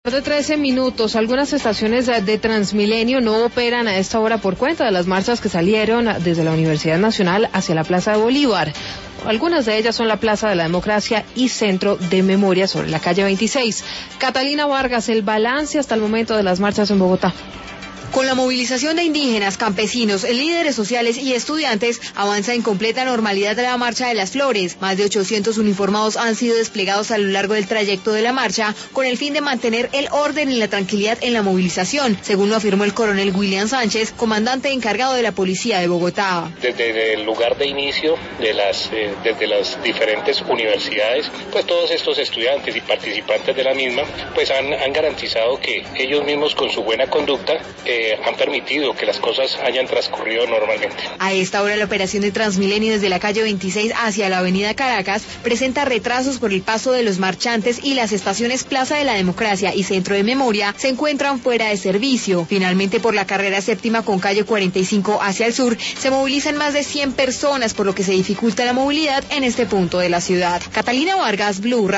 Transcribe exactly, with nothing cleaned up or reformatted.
De trece minutos, algunas estaciones de Transmilenio no operan a esta hora por cuenta de las marchas que salieron desde la Universidad Nacional hacia la Plaza de Bolívar. Algunas de ellas son la Plaza de la Democracia y Centro de Memoria sobre la calle veintiséis. Catalina Vargas, el balance hasta el momento de las marchas en Bogotá. Con la movilización de indígenas, campesinos, líderes sociales y estudiantes, avanza en completa normalidad la Marcha de las Flores. Más de ochocientos uniformados han sido desplegados a lo largo del trayecto de la marcha, con el fin de mantener el orden y la tranquilidad en la movilización, según lo afirmó el coronel William Sánchez, comandante encargado de la Policía de Bogotá. Desde el lugar de inicio, de las, eh, desde las diferentes universidades, pues todos estos estudiantes y participantes de la misma, pues han, han garantizado que ellos mismos con su buena conducta, eh, han permitido que las cosas hayan transcurrido normalmente. A esta hora la operación de Transmilenio desde la calle veintiséis hacia la avenida Caracas presenta retrasos por el paso de los marchantes y las estaciones Plaza de la Democracia y Centro de Memoria se encuentran fuera de servicio. Finalmente, por la carrera séptima con calle cuarenta y cinco hacia el sur se movilizan más de cien personas, por lo que se dificulta la movilidad en este punto de la ciudad. Catalina Vargas, Blue.